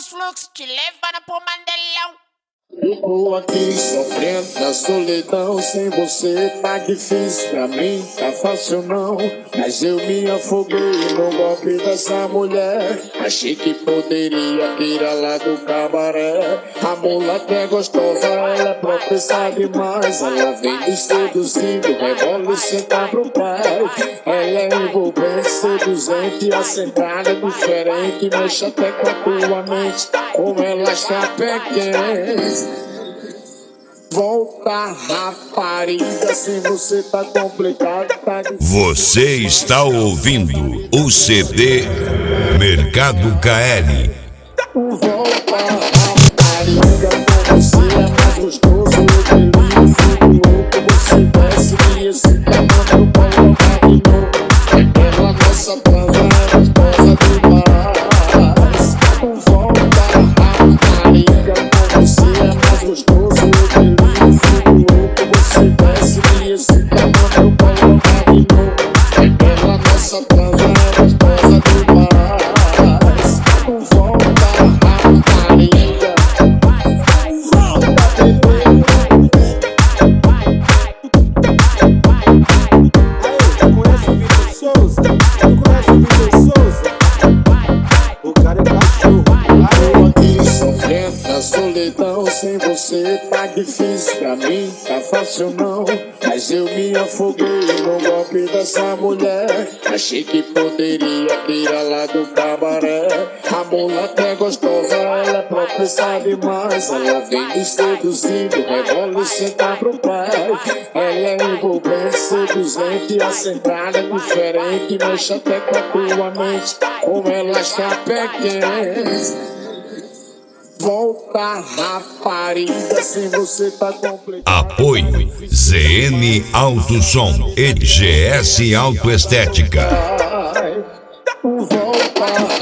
os fluxos, te levando pro Mandelão. Fico aqui sofrendo na solidão. Sem você tá difícil pra mim, tá fácil não. Mas eu me afoguei no golpe dessa mulher. Achei que poderia tirar lá do cabaré. A mulata é gostosa, ela é professa demais. Ela vem me seduzindo, rebola e senta pro pai. Ela é envolvente, seduzente, assentada diferente. Mexe até com a tua mente, como ela está pequena. Volta, rapariga, se você tá complicado, tá difícil. Você está ouvindo o CD Mercado KL. Volta, rapariga, com você é mais gostoso. Eu delírio, fico louco, você desce e esse tamanho coloca de novo. Aquela nossa transa é gostosa demais. Volta, rapariga, com você é mais gostoso. Sem você tá difícil pra mim, tá fácil não. Mas eu me afoguei no golpe dessa mulher. Achei que poderia tirar lá do cabaré. A mulata é gostosa, ela é professa demais. Ela vem me seduzindo, rebola e senta pro pai. Ela é envolvente, seduzente, assentada diferente. Mexe até com a tua mente, como ela está pequena. Volta, rapariga, se você tá complicado. Apoio ZN Autosom e GS Autoestética. Volta,